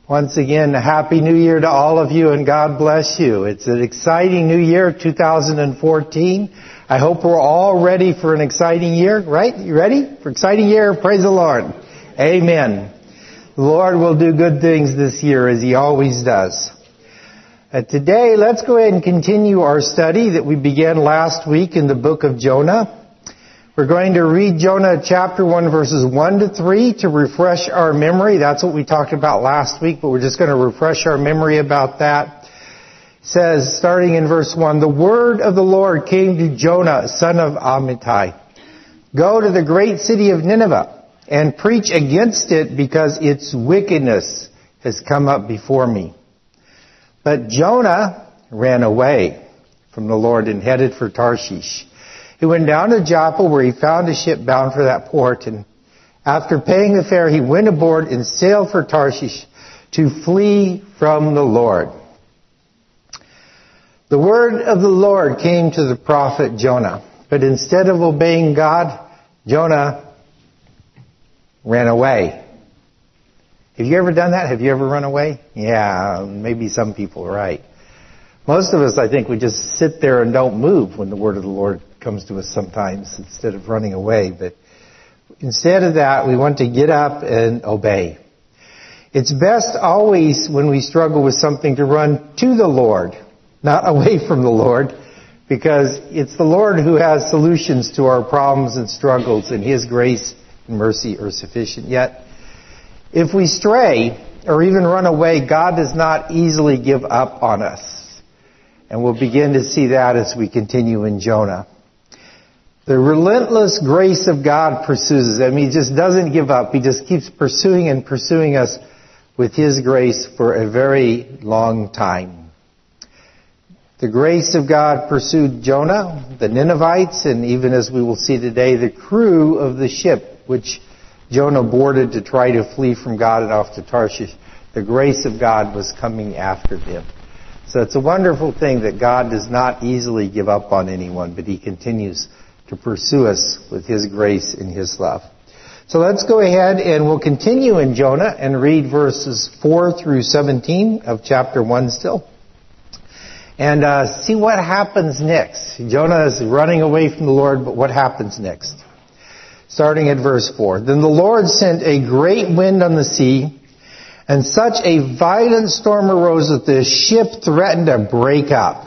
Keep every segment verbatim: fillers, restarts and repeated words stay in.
Once again, a Happy New Year to all of you, and God bless you. It's an exciting new year, two thousand fourteen. I hope we're all ready for an exciting year, right? You ready for an exciting year? Praise the Lord. Amen. The Lord will do good things this year, as He always does. Uh, today, let's go ahead and continue our study that we began last week in the book of Jonah. We're going to read Jonah chapter one, verses one to three to refresh our memory. That's what we talked about last week, but we're just going to refresh our memory about that. It says, starting in verse one, the word of the Lord came to Jonah, son of Amittai. Go to the great city of Nineveh and preach against it, because its wickedness has come up before me. But Jonah ran away from the Lord and headed for Tarshish. He went down to Joppa, where he found a ship bound for that port, and after paying the fare, he went aboard and sailed for Tarshish to flee from the Lord. The word of the Lord came to the prophet Jonah, but instead of obeying God, Jonah ran away. Have you ever done that? Have you ever run away? Yeah, maybe some people, right. Most of us, I think, we just sit there and don't move when the word of the Lord comes to us sometimes, instead of running away. But instead of that, we want to get up and obey. It's best always, when we struggle with something, to run to the Lord, not away from the Lord, because it's the Lord who has solutions to our problems and struggles, and His grace and mercy are sufficient. Yet, if we stray or even run away, God does not easily give up on us. And we'll begin to see that as we continue in Jonah. The relentless grace of God pursues us. I mean, He just doesn't give up. He just keeps pursuing and pursuing us with His grace for a very long time. The grace of God pursued Jonah, the Ninevites, and even as we will see today, the crew of the ship which Jonah boarded to try to flee from God and off to Tarshish. The grace of God was coming after them. So it's a wonderful thing that God does not easily give up on anyone, but He continues to pursue us with His grace and His love. So let's go ahead and we'll continue in Jonah and read verses four through seventeen of chapter one still. And uh, see what happens next. Jonah is running away from the Lord, but what happens next? Starting at verse four. Then the Lord sent a great wind on the sea, and such a violent storm arose that the ship threatened to break up.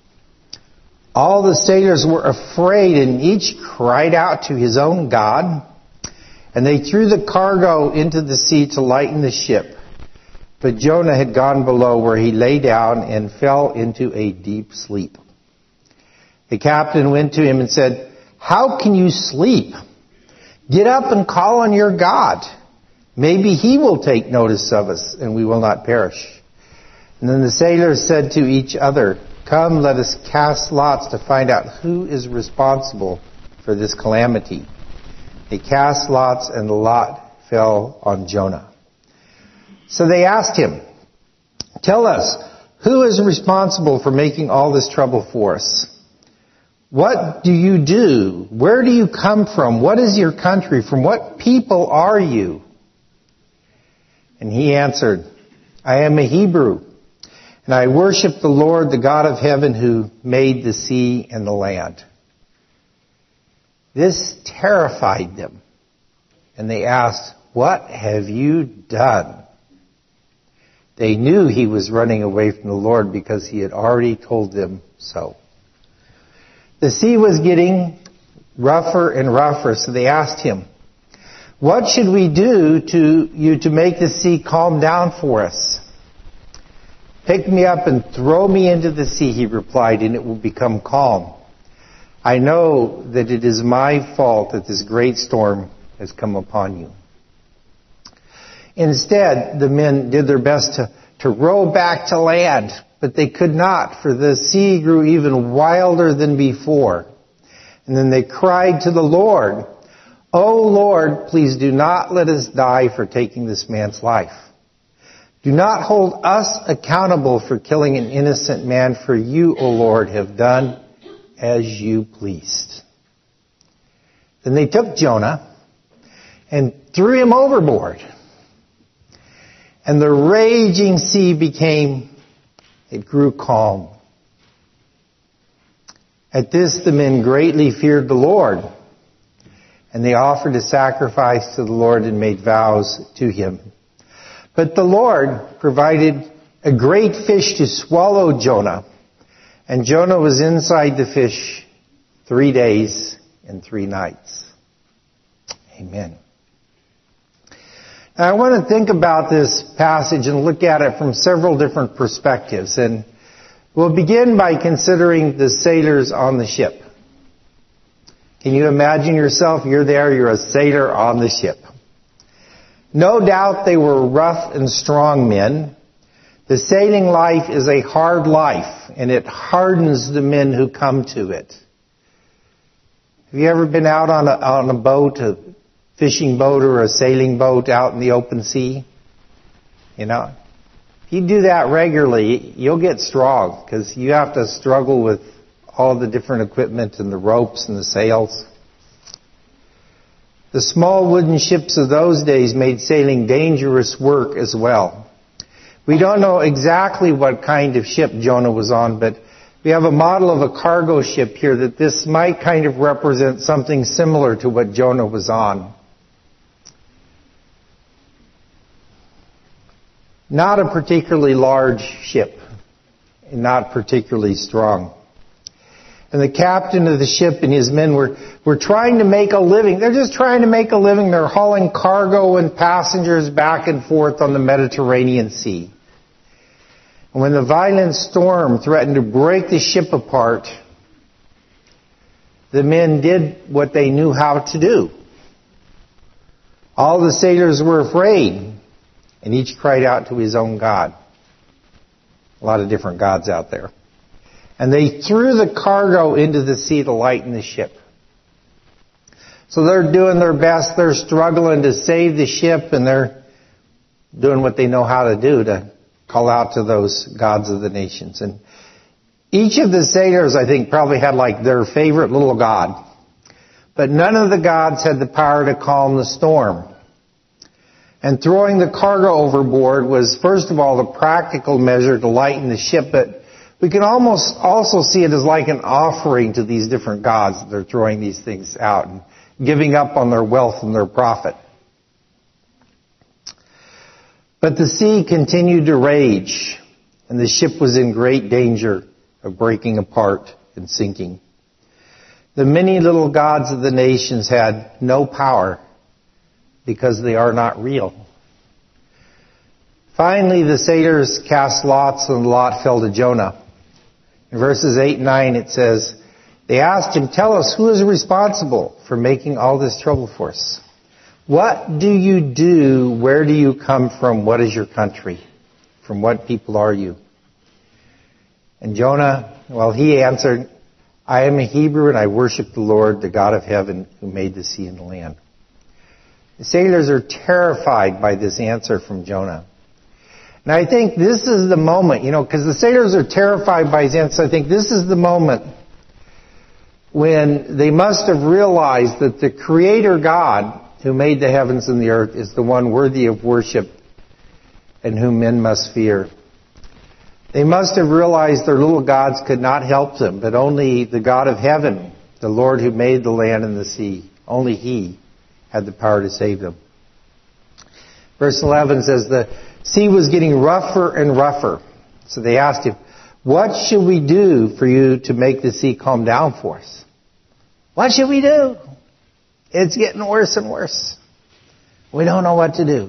All the sailors were afraid, and each cried out to his own God. And they threw the cargo into the sea to lighten the ship. But Jonah had gone below, where he lay down and fell into a deep sleep. The captain went to him and said, "How can you sleep? Get up and call on your God. Maybe He will take notice of us, and we will not perish." And then the sailors said to each other, "Come, let us cast lots to find out who is responsible for this calamity." They cast lots, and the lot fell on Jonah. So they asked him, "Tell us, who is responsible for making all this trouble for us? What do you do? Where do you come from? What is your country? From what people are you?" And he answered, "I am a Hebrew, and I worship the Lord, the God of heaven, who made the sea and the land." This terrified them, and they asked, "What have you done?" They knew he was running away from the Lord because he had already told them so. The sea was getting rougher and rougher, so they asked him, "What should we do to you to make the sea calm down for us?" "Pick me up and throw me into the sea," he replied, "and it will become calm. I know that it is my fault that this great storm has come upon you." Instead, the men did their best to, to row back to land, but they could not, for the sea grew even wilder than before. And then they cried to the Lord, "O Lord, please do not let us die for taking this man's life. Do not hold us accountable for killing an innocent man, for you, O Lord, have done as you pleased." Then they took Jonah and threw him overboard. And the raging sea became, it grew calm. At this the men greatly feared the Lord, and they offered a sacrifice to the Lord and made vows to him. But the Lord provided a great fish to swallow Jonah, and Jonah was inside the fish three days and three nights. Amen. Now I want to think about this passage and look at it from several different perspectives. And we'll begin by considering the sailors on the ship. Can you imagine yourself? You're there, you're a sailor on the ship. No doubt they were rough and strong men. The sailing life is a hard life, and it hardens the men who come to it. Have you ever been out on a, on a boat, a fishing boat or a sailing boat out in the open sea? You know, if you do that regularly, you'll get strong because you have to struggle with all the different equipment and the ropes and the sails. The small wooden ships of those days made sailing dangerous work as well. We don't know exactly what kind of ship Jonah was on, but we have a model of a cargo ship here that this might kind of represent something similar to what Jonah was on. Not a particularly large ship, and not particularly strong. And the captain of the ship and his men were, were trying to make a living. They're just trying to make a living. They're hauling cargo and passengers back and forth on the Mediterranean Sea. And when the violent storm threatened to break the ship apart, the men did what they knew how to do. All the sailors were afraid, and each cried out to his own God. A lot of different gods out there. And they threw the cargo into the sea to lighten the ship. So they're doing their best. They're struggling to save the ship, and they're doing what they know how to do to call out to those gods of the nations. And each of the sailors, I think, probably had like their favorite little god. But none of the gods had the power to calm the storm. And throwing the cargo overboard was, first of all, the practical measure to lighten the ship, but we can almost also see it as like an offering to these different gods that they're throwing these things out and giving up on their wealth and their profit. But the sea continued to rage, and the ship was in great danger of breaking apart and sinking. The many little gods of the nations had no power because they are not real. Finally, the sailors cast lots, and the lot fell to Jonah. In verses eight and nine it says, they asked him, tell us, who is responsible for making all this trouble for us? What do you do? Where do you come from? What is your country? From what people are you? And Jonah, well, he answered, I am a Hebrew and I worship the Lord, the God of heaven, who made the sea and the land. The sailors are terrified by this answer from Jonah. And I think this is the moment, you know, because the sailors are terrified by his answer. I think this is the moment when they must have realized that the Creator God who made the heavens and the earth is the one worthy of worship and whom men must fear. They must have realized their little gods could not help them, but only the God of heaven, the Lord who made the land and the sea, only He had the power to save them. Verse eleven says, the sea was getting rougher and rougher. So they asked him, what should we do for you to make the sea calm down for us? What should we do? It's getting worse and worse. We don't know what to do.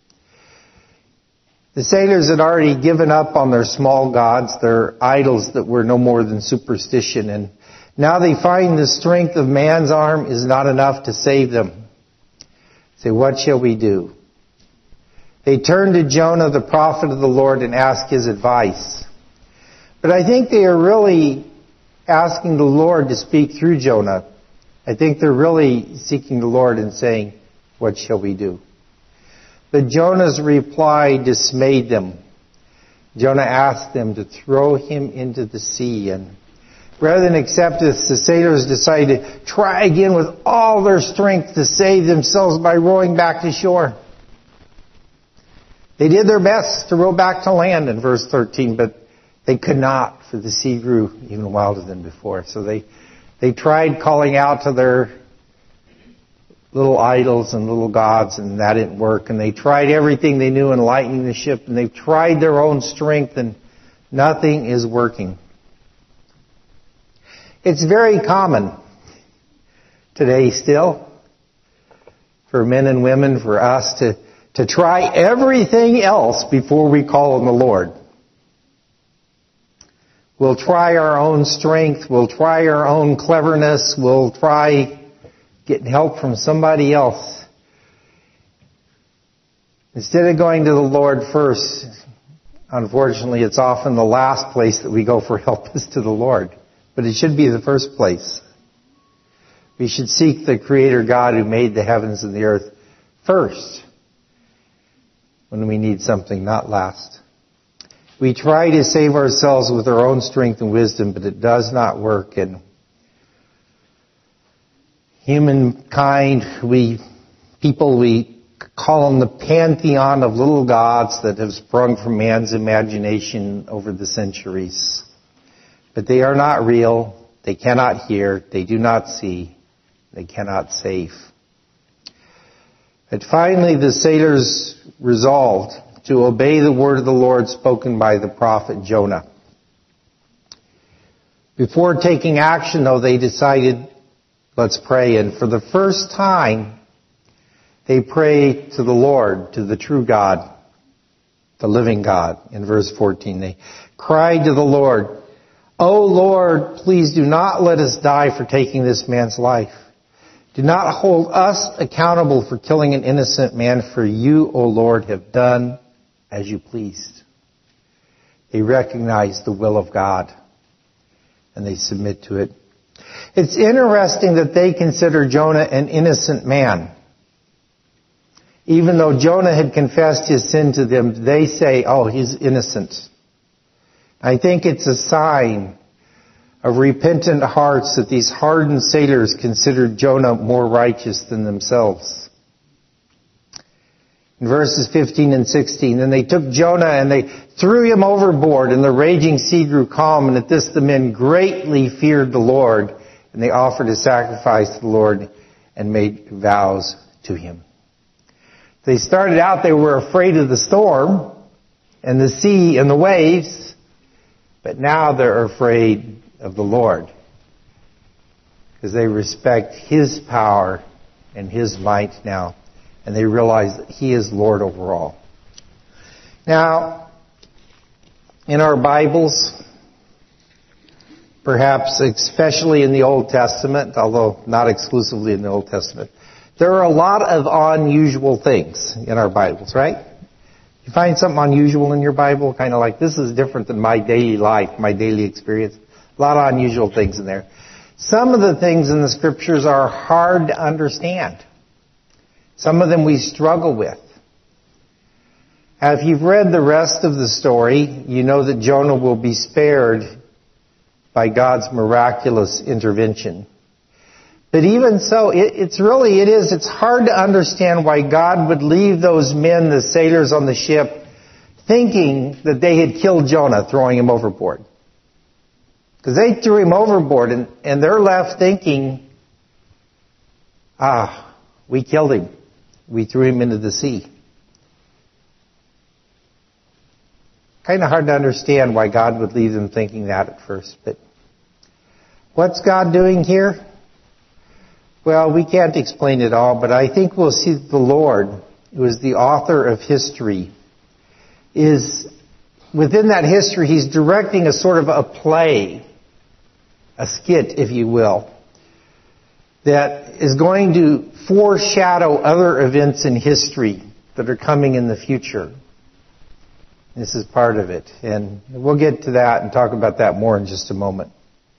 The sailors had already given up on their small gods, their idols that were no more than superstition, and now they find the strength of man's arm is not enough to save them. Say, what shall we do? They turned to Jonah, the prophet of the Lord, and asked his advice. But I think they are really asking the Lord to speak through Jonah. I think they're really seeking the Lord and saying, what shall we do? But Jonah's reply dismayed them. Jonah asked them to throw him into the sea. And rather than accept this, the sailors decided to try again with all their strength to save themselves by rowing back to shore. They did their best to row back to land in verse thirteen, but they could not, for the sea grew even wilder than before. So they, they tried calling out to their little idols and little gods, and that didn't work. And they tried everything they knew in lightening the ship, and they've tried their own strength, and nothing is working. It's very common today still for men and women, for us to, to try everything else before we call on the Lord. We'll try our own strength. We'll try our own cleverness. We'll try getting help from somebody else. Instead of going to the Lord first, unfortunately, it's often the last place that we go for help is to the Lord. But it should be the first place. We should seek the Creator God who made the heavens and the earth first when we need something, not last. We try to save ourselves with our own strength and wisdom, but it does not work. And humankind, we, people, we call them the pantheon of little gods that have sprung from man's imagination over the centuries. But they are not real. They cannot hear. They do not see. They cannot save. But finally, the sailors resolved to obey the word of the Lord spoken by the prophet Jonah. Before taking action, though, they decided, let's pray. And for the first time, they pray to the Lord, to the true God, the living God. In verse fourteen, they cried to the Lord, "O Lord, please do not let us die for taking this man's life. Do not hold us accountable for killing an innocent man, for you, O Lord, have done as you pleased." They recognize the will of God, and they submit to it. It's interesting that they consider Jonah an innocent man. Even though Jonah had confessed his sin to them, they say, oh, he's innocent. I think it's a sign of repentant hearts that these hardened sailors considered Jonah more righteous than themselves. In verses fifteen and sixteen, then they took Jonah and they threw him overboard, and the raging sea grew calm, and at this the men greatly feared the Lord, and they offered a sacrifice to the Lord and made vows to him. They started out, they were afraid of the storm and the sea and the waves, but now they're afraid of the Lord because they respect His power and His might now, and they realize that He is Lord over all. Now, in our Bibles, perhaps especially in the Old Testament, although not exclusively in the Old Testament, there are a lot of unusual things in our Bibles, right? You find something unusual in your Bible, kind of like, this is different than my daily life, my daily experience. A lot of unusual things in there. Some of the things in the Scriptures are hard to understand. Some of them we struggle with. If you've read the rest of the story, you know that Jonah will be spared by God's miraculous intervention. But even so, it, it's really, it is, it's hard to understand why God would leave those men, the sailors on the ship, thinking that they had killed Jonah, throwing him overboard. Because they threw him overboard, and, and they're left thinking, ah, we killed him. We threw him into the sea. Kind of hard to understand why God would leave them thinking that at first. But what's God doing here? Well, we can't explain it all, but I think we'll see the Lord, who is the author of history, is within that history, He's directing a sort of a play, a skit, if you will, that is going to foreshadow other events in history that are coming in the future. This is part of it, and we'll get to that and talk about that more in just a moment.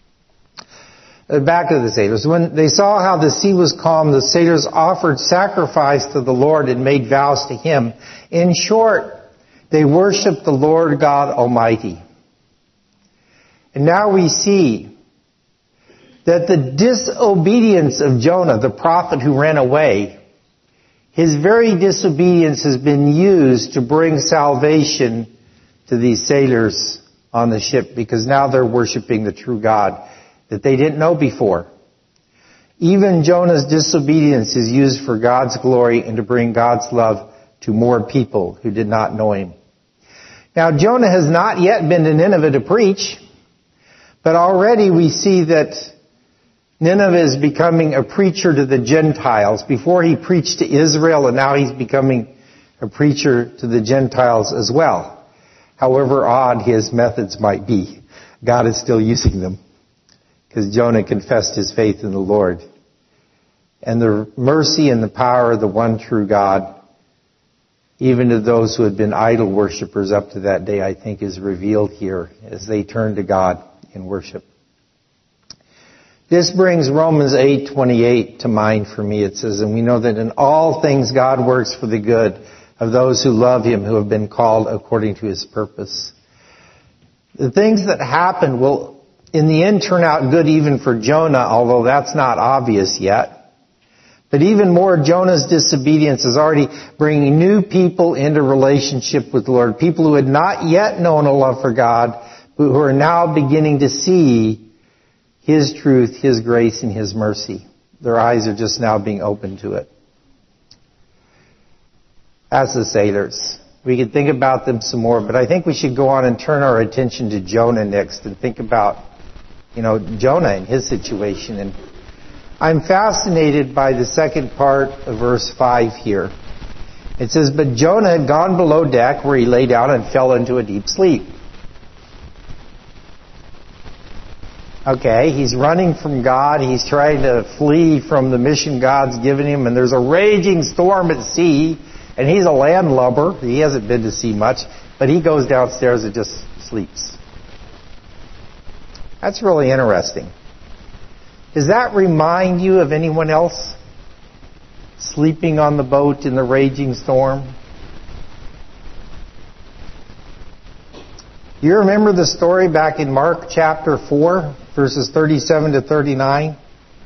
Back to the sailors. When they saw how the sea was calm, the sailors offered sacrifice to the Lord and made vows to Him. In short, they worshiped the Lord God Almighty. And now we see that the disobedience of Jonah, the prophet who ran away, His very disobedience has been used to bring salvation to these sailors on the ship, because now they're worshiping the true God that they didn't know before. Even Jonah's disobedience is used for God's glory and to bring God's love to more people who did not know Him. Now, Jonah has not yet been to Nineveh to preach, but already we see that Nineveh is becoming a preacher to the Gentiles. Before he preached to Israel, and now he's becoming a preacher to the Gentiles as well. However odd his methods might be, God is still using them, because Jonah confessed his faith in the Lord. And the mercy and the power of the one true God, even to those who had been idol worshippers up to that day, I think is revealed here as they turn to God in worship. This brings Romans eight twenty-eight to mind for me. It says, and we know that in all things God works for the good of those who love Him, who have been called according to His purpose. The things that happen will in the end turn out good even for Jonah, although that's not obvious yet. But even more, Jonah's disobedience is already bringing new people into relationship with the Lord. People who had not yet known a love for God, but who are now beginning to see His truth, His grace, and His mercy. Their eyes are just now being opened to it. As the sailors. We could think about them some more, but I think we should go on and turn our attention to Jonah next and think about, you know, Jonah and his situation. And I'm fascinated by the second part of verse five here. It says, but Jonah had gone below deck where he lay down and fell into a deep sleep. Okay, he's running from God. He's trying to flee from the mission God's given him. And there's a raging storm at sea. And he's a landlubber. He hasn't been to sea much. But he goes downstairs and just sleeps. That's really interesting. Does that remind you of anyone else sleeping on the boat in the raging storm? You remember the story back in Mark chapter four, verses thirty-seven to thirty-nine?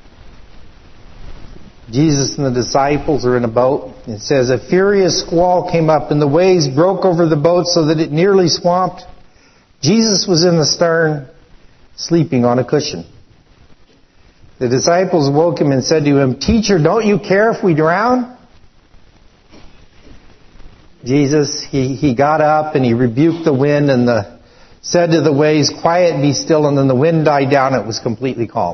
Jesus and the disciples are in a boat. It says, a furious squall came up and the waves broke over the boat so that it nearly swamped. Jesus was in the stern, sleeping on a cushion. The disciples woke him and said to him, Teacher, don't you care if we drown? Jesus, he, he got up and he rebuked the wind and the, said to the waves, Quiet, be still. And then the wind died down. It was completely calm.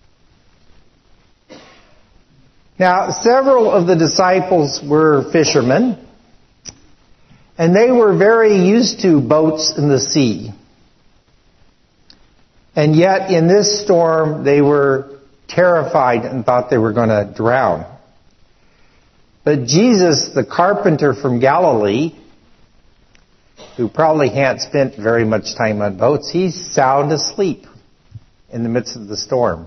Now, several of the disciples were fishermen, and they were very used to boats in the sea. And yet, in this storm, they were terrified and thought they were going to drown. But Jesus, the carpenter from Galilee, who probably hadn't spent very much time on boats, he's sound asleep in the midst of the storm.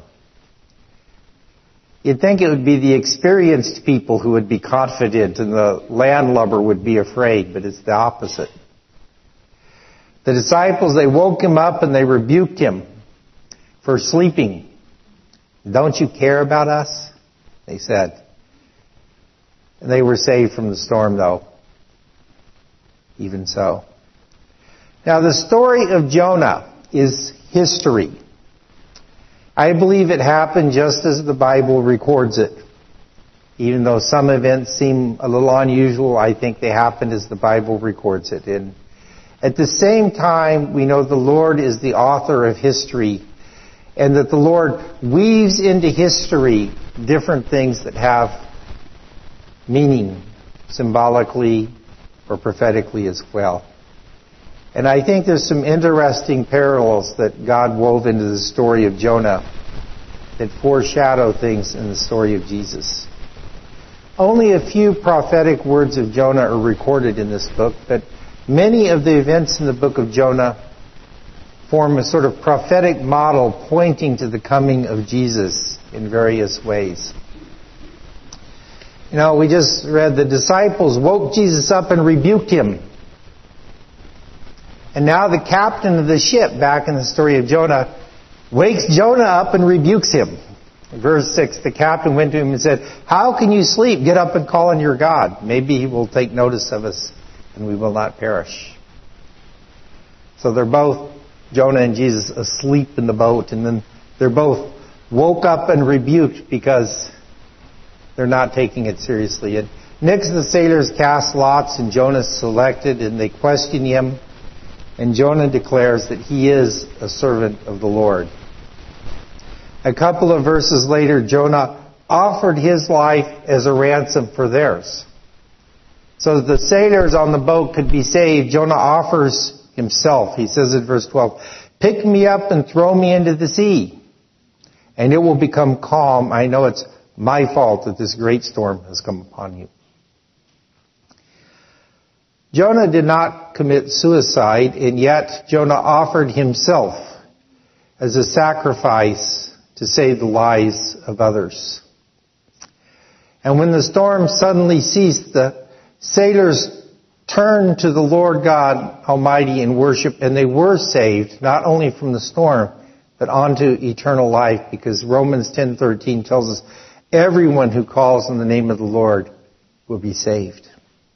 You'd think it would be the experienced people who would be confident and the landlubber would be afraid, but it's the opposite. The disciples, they woke him up and they rebuked him for sleeping. Don't you care about us? They said. And they were saved from the storm, though. Even so. Now, the story of Jonah is history. I believe it happened just as the Bible records it. Even though some events seem a little unusual, I think they happened as the Bible records it. And at the same time, we know the Lord is the author of history, and that the Lord weaves into history different things that have meaning symbolically or prophetically as well. And I think there's some interesting parallels that God wove into the story of Jonah that foreshadow things in the story of Jesus. Only a few prophetic words of Jonah are recorded in this book, but many of the events in the book of Jonah form a sort of prophetic model pointing to the coming of Jesus in various ways. You know, we just read the disciples woke Jesus up and rebuked him. And now the captain of the ship, back in the story of Jonah, wakes Jonah up and rebukes him. Verse six, the captain went to him and said, "How can you sleep? Get up and call on your God. Maybe he will take notice of us and we will not perish." So they're both, Jonah and Jesus, asleep in the boat, and then they're both woke up and rebuked because they're not taking it seriously. And next the sailors cast lots, and Jonah selected, and they question him, and Jonah declares that he is a servant of the Lord. A couple of verses later, Jonah offered his life as a ransom for theirs. So that the sailors on the boat could be saved, Jonah offers himself. He says in verse twelve, "Pick me up and throw me into the sea, and it will become calm. I know it's my fault that this great storm has come upon you." Jonah did not commit suicide, and yet Jonah offered himself as a sacrifice to save the lives of others. And when the storm suddenly ceased, the sailors turned to the Lord God Almighty in worship, and they were saved, not only from the storm, but onto eternal life, because Romans ten thirteen tells us everyone who calls on the name of the Lord will be saved.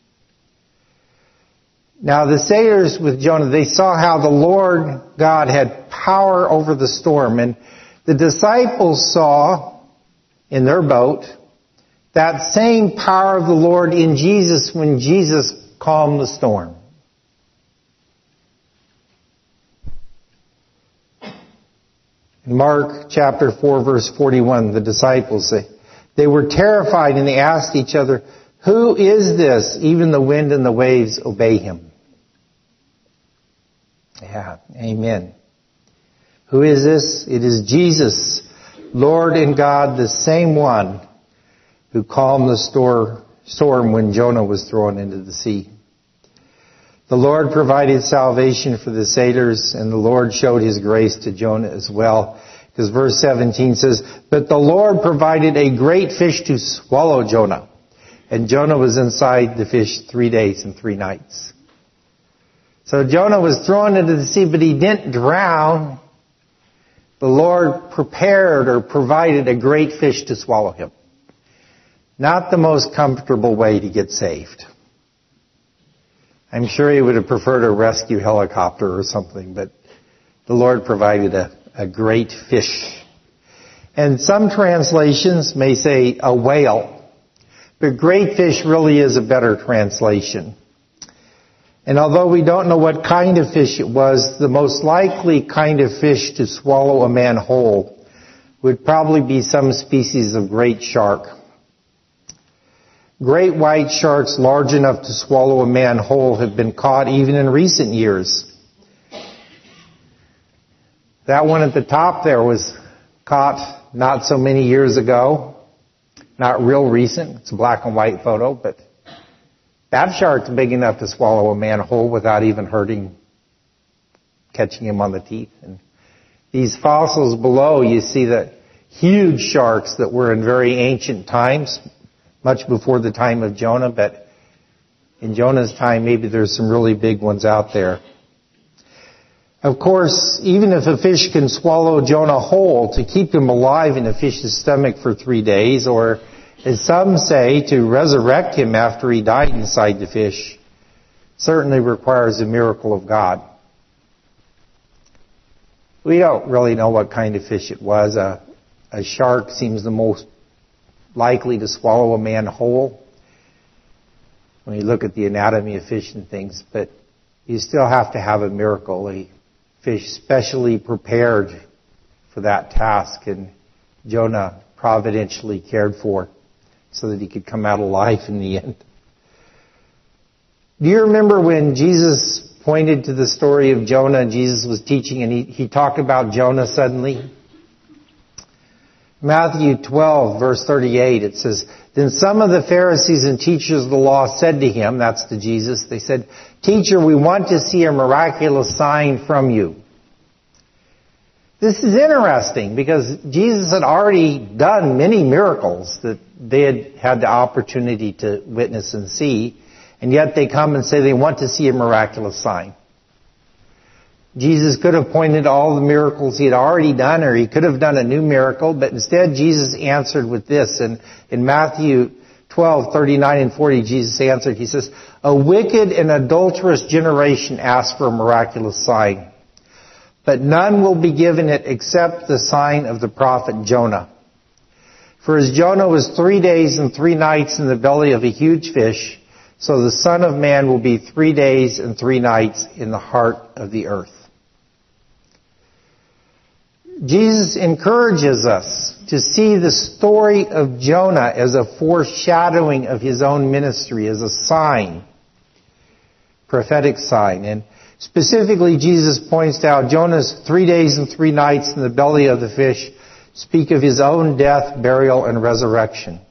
Now the sailors with Jonah, they saw how the Lord God had power over the storm, and the disciples saw in their boat that same power of the Lord in Jesus when Jesus calmed the storm. In Mark chapter four verse forty-one, the disciples, they, they were terrified and they asked each other, "Who is this? Even the wind and the waves obey him." Yeah, amen. Who is this? It is Jesus, Lord and God, the same one who calmed the storm when Jonah was thrown into the sea. The Lord provided salvation for the sailors, and the Lord showed his grace to Jonah as well. Because verse seventeen says, "But the Lord provided a great fish to swallow Jonah. And Jonah was inside the fish three days and three nights." So Jonah was thrown into the sea, but he didn't drown. The Lord prepared or provided a great fish to swallow him. Not the most comfortable way to get saved. I'm sure he would have preferred a rescue helicopter or something, but the Lord provided a, a great fish. And some translations may say a whale, but great fish really is a better translation. And although we don't know what kind of fish it was, the most likely kind of fish to swallow a man whole would probably be some species of great shark. Great white sharks large enough to swallow a man whole have been caught even in recent years. That one at the top there was caught not so many years ago. Not real recent. It's a black and white photo, but that shark's big enough to swallow a man whole without even hurting, catching him on the teeth. And these fossils below, you see that huge sharks that were in very ancient times, much before the time of Jonah, but in Jonah's time, maybe there's some really big ones out there. Of course, even if a fish can swallow Jonah whole, to keep him alive in a fish's stomach for three days, or as some say, to resurrect him after he died inside the fish, certainly requires a miracle of God. We don't really know what kind of fish it was. A, a shark seems the most likely to swallow a man whole when you look at the anatomy of fish and things, but you still have to have a miracle, a fish specially prepared for that task, and Jonah providentially cared for so that he could come out alive in the end. Do you remember when Jesus pointed to the story of Jonah and Jesus was teaching and he, he talked about Jonah suddenly? Matthew twelve, verse thirty-eight, it says, "Then some of the Pharisees and teachers of the law said to him," that's to Jesus, they said, "Teacher, we want to see a miraculous sign from you." This is interesting because Jesus had already done many miracles that they had had the opportunity to witness and see, and yet they come and say they want to see a miraculous sign. Jesus could have pointed to all the miracles he had already done, or he could have done a new miracle, but instead Jesus answered with this. And in Matthew twelve, thirty-nine and forty, Jesus answered, he says, "A wicked and adulterous generation asks for a miraculous sign, but none will be given it except the sign of the prophet Jonah. For as Jonah was three days and three nights in the belly of a huge fish, so the Son of Man will be three days and three nights in the heart of the earth." Jesus encourages us to see the story of Jonah as a foreshadowing of his own ministry, as a sign, prophetic sign. And specifically, Jesus points out Jonah's three days and three nights in the belly of the fish speak of his own death, burial, and resurrection.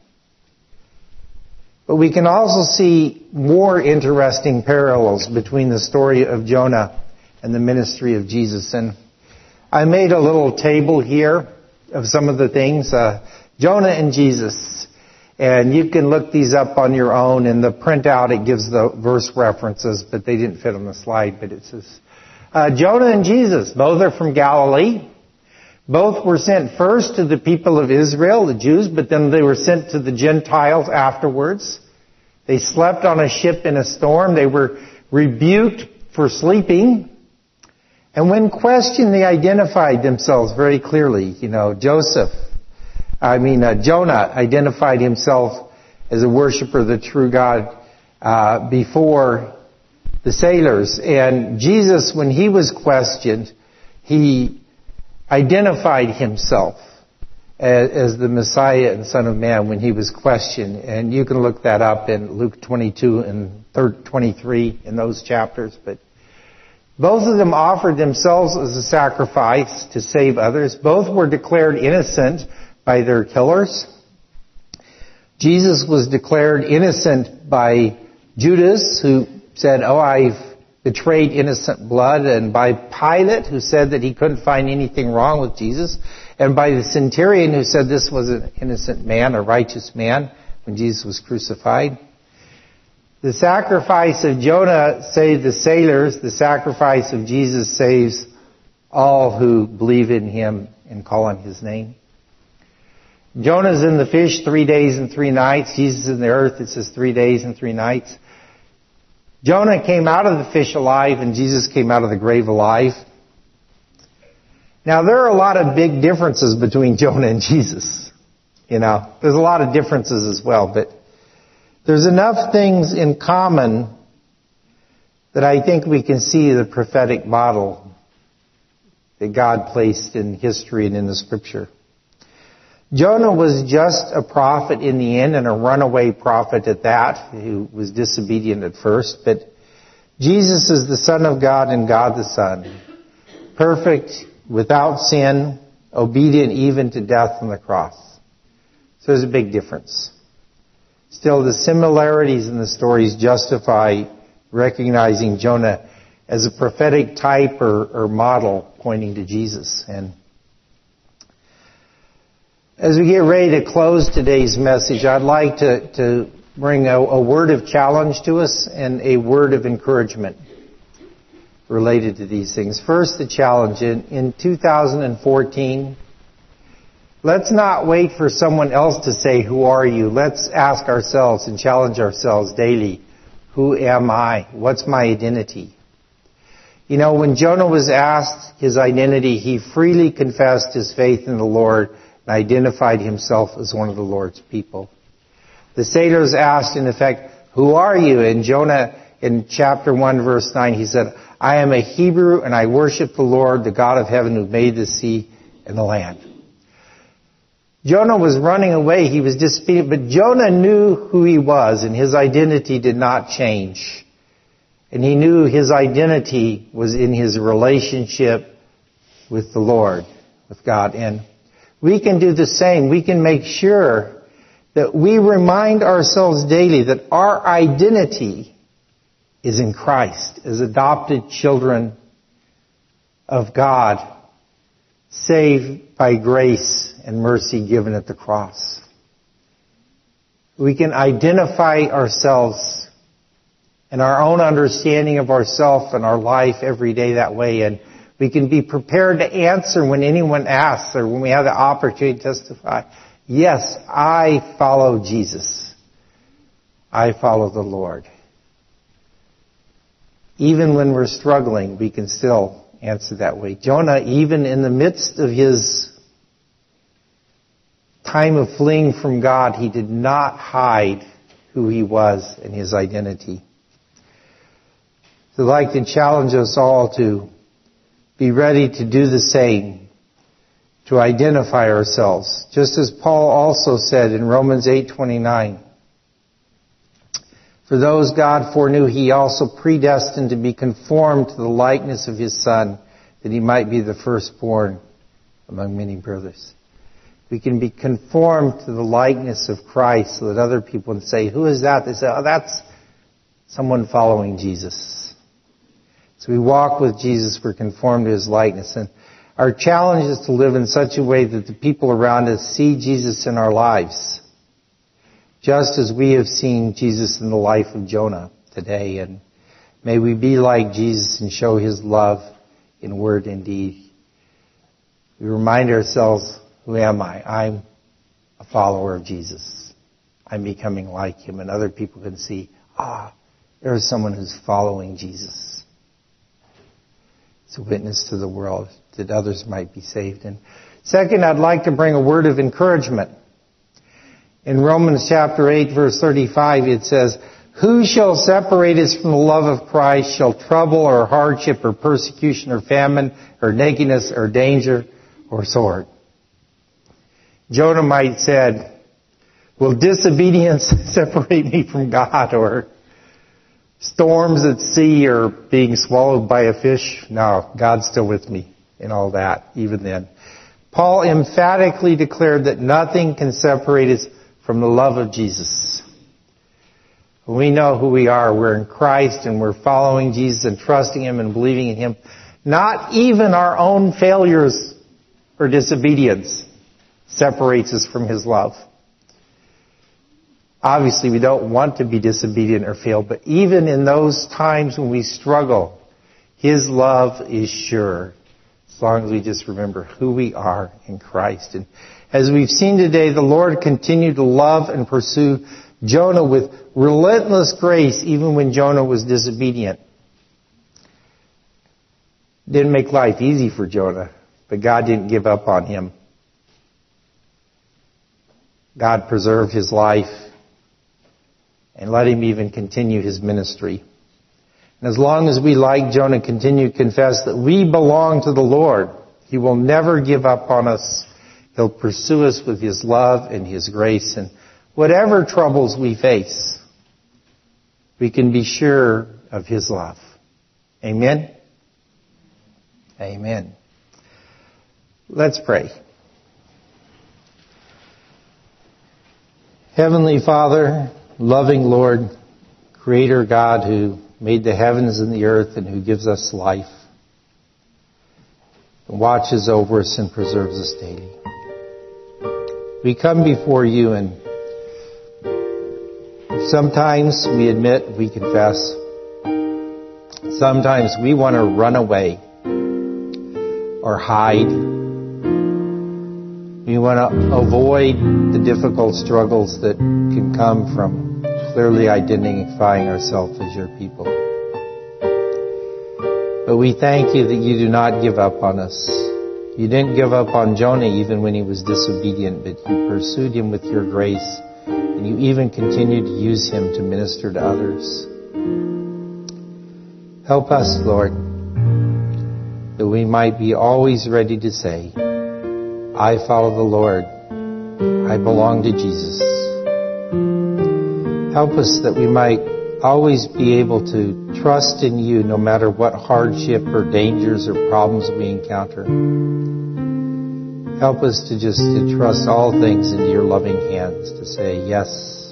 But we can also see more interesting parallels between the story of Jonah and the ministry of Jesus. And I made a little table here of some of the things. Uh, Jonah and Jesus. And you can look these up on your own. In the printout, it gives the verse references, but they didn't fit on the slide. But it says, uh, Jonah and Jesus, both are from Galilee. Both were sent first to the people of Israel, the Jews, but then they were sent to the Gentiles afterwards. They slept on a ship in a storm. They were rebuked for sleeping. And when questioned, they identified themselves very clearly. You know, Joseph, I mean, uh, Jonah identified himself as a worshiper of the true God uh, before the sailors. And Jesus, when he was questioned, he identified himself as, as the Messiah and Son of Man when he was questioned. And you can look that up in Luke twenty-two and twenty-three in those chapters. But both of them offered themselves as a sacrifice to save others. Both were declared innocent by their killers. Jesus was declared innocent by Judas, who said, "Oh, I've betrayed innocent blood," and by Pilate, who said that he couldn't find anything wrong with Jesus, and by the centurion, who said this was an innocent man, a righteous man, when Jesus was crucified. The sacrifice of Jonah saved the sailors. The sacrifice of Jesus saves all who believe in him and call on his name. Jonah's in the fish three days and three nights. Jesus in the earth, it says three days and three nights. Jonah came out of the fish alive, and Jesus came out of the grave alive. Now, there are a lot of big differences between Jonah and Jesus. You know, there's a lot of differences as well, but there's enough things in common that I think we can see the prophetic model that God placed in history and in the Scripture. Jonah was just a prophet in the end, and a runaway prophet at that, who was disobedient at first. But Jesus is the Son of God and God the Son, perfect, without sin, obedient even to death on the cross. So there's a big difference. Still, the similarities in the stories justify recognizing Jonah as a prophetic type or, or model pointing to Jesus. And as we get ready to close today's message, I'd like to, to bring a, a word of challenge to us and a word of encouragement related to these things. First, the challenge. In, in two thousand fourteen, let's not wait for someone else to say, "Who are you?" Let's ask ourselves and challenge ourselves daily, who am I? What's my identity? You know, when Jonah was asked his identity, he freely confessed his faith in the Lord and identified himself as one of the Lord's people. The sailors asked, in effect, "Who are you?" And Jonah, in chapter one, verse nine, he said, "I am a Hebrew, and I worship the Lord, the God of heaven, who made the sea and the land." Jonah was running away. He was disobedient, but Jonah knew who he was, and his identity did not change. And he knew his identity was in his relationship with the Lord, with God. And we can do the same. We can make sure that we remind ourselves daily that our identity is in Christ, as adopted children of God, saved by grace and mercy given at the cross. We can identify ourselves and our own understanding of ourselves and our life every day that way. And We can be prepared to answer when anyone asks or when we have the opportunity to testify. Yes, I follow Jesus. I follow the Lord. Even when we're struggling, we can still answer that way. Jonah, even in the midst of his time of fleeing from God, he did not hide who he was and his identity. So I'd like to challenge us all to be ready to do the same, to identify ourselves. Just as Paul also said in Romans eight twenty-nine, for those God foreknew, he also predestined to be conformed to the likeness of his Son, that he might be the firstborn among many brothers. We can be conformed to the likeness of Christ so that other people can say, who is that? They say, oh, that's someone following Jesus. So we walk with Jesus, we're conformed to his likeness. And our challenge is to live in such a way that the people around us see Jesus in our lives, just as we have seen Jesus in the life of Jonah today. And may we be like Jesus and show his love in word and deed. We remind ourselves, who am I? I'm a follower of Jesus. I'm becoming like him. And other people can see, ah, there's someone who's following Jesus. It's a witness to the world that others might be saved. And second, I'd like to bring a word of encouragement. In Romans chapter eight, verse thirty-five, it says, who shall separate us from the love of Christ? Shall trouble or hardship or persecution or famine or nakedness or danger or sword? Jonah might have said, will disobedience separate me from God? Or storms at sea or being swallowed by a fish? No, God's still with me in all that, even then. Paul emphatically declared that nothing can separate us from the love of Jesus. We know who we are. We're in Christ and we're following Jesus and trusting him and believing in him. Not even our own failures or disobedience separates us from his love. Obviously, we don't want to be disobedient or fail, but even in those times when we struggle, his love is sure, as long as we just remember who we are in Christ. And as we've seen today, the Lord continued to love and pursue Jonah with relentless grace, even when Jonah was disobedient. Didn't make life easy for Jonah, but God didn't give up on him. God preserved his life and let him even continue his ministry. And as long as we, like Jonah, continue to confess that we belong to the Lord, he will never give up on us. He'll pursue us with his love and his grace. And whatever troubles we face, we can be sure of his love. Amen? Amen. Let's pray. Heavenly Father, loving Lord, Creator God who made the heavens and the earth and who gives us life and watches over us and preserves us daily. We come before you and sometimes we admit, we confess, sometimes we want to run away or hide. We want to avoid the difficult struggles that can come from clearly identifying ourselves as your people. But we thank you that you do not give up on us. You didn't give up on Jonah even when he was disobedient, but you pursued him with your grace, and you even continued to use him to minister to others. Help us, Lord, that we might be always ready to say, I follow the Lord. I belong to Jesus. Help us that we might always be able to trust in you no matter what hardship or dangers or problems we encounter. Help us to just to trust all things into your loving hands, to say yes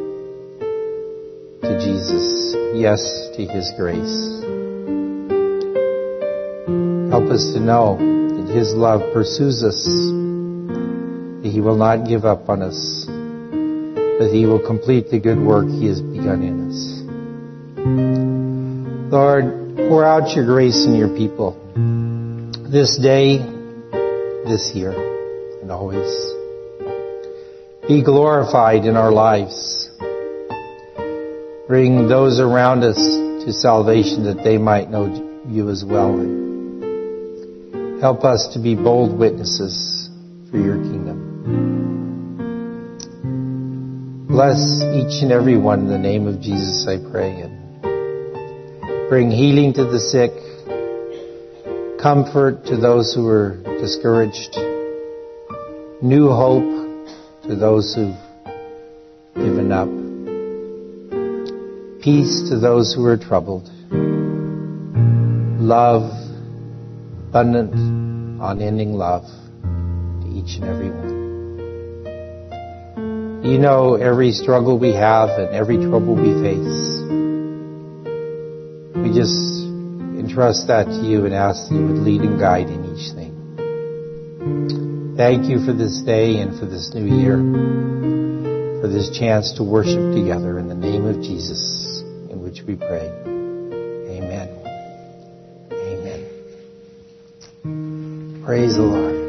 to Jesus, yes to his grace. Help us to know that his love pursues us, that he will not give up on us, that he will complete the good work he has begun in us. Lord, pour out your grace in your people. this day, this year, and always. Be glorified in our lives. Bring those around us to salvation that they might know you as well. Help us to be bold witnesses for your kingdom. Bless each and every one in the name of Jesus, I pray. And bring healing to the sick, comfort to those who are discouraged, new hope to those who've given up, peace to those who are troubled, love, abundant, unending love to each and every one. You know every struggle we have and every trouble we face. We just entrust that to you and ask that you would lead and guide in each thing. Thank you for this day and for this new year, for this chance to worship together in the name of Jesus, in which we pray. Amen. Amen. Praise the Lord.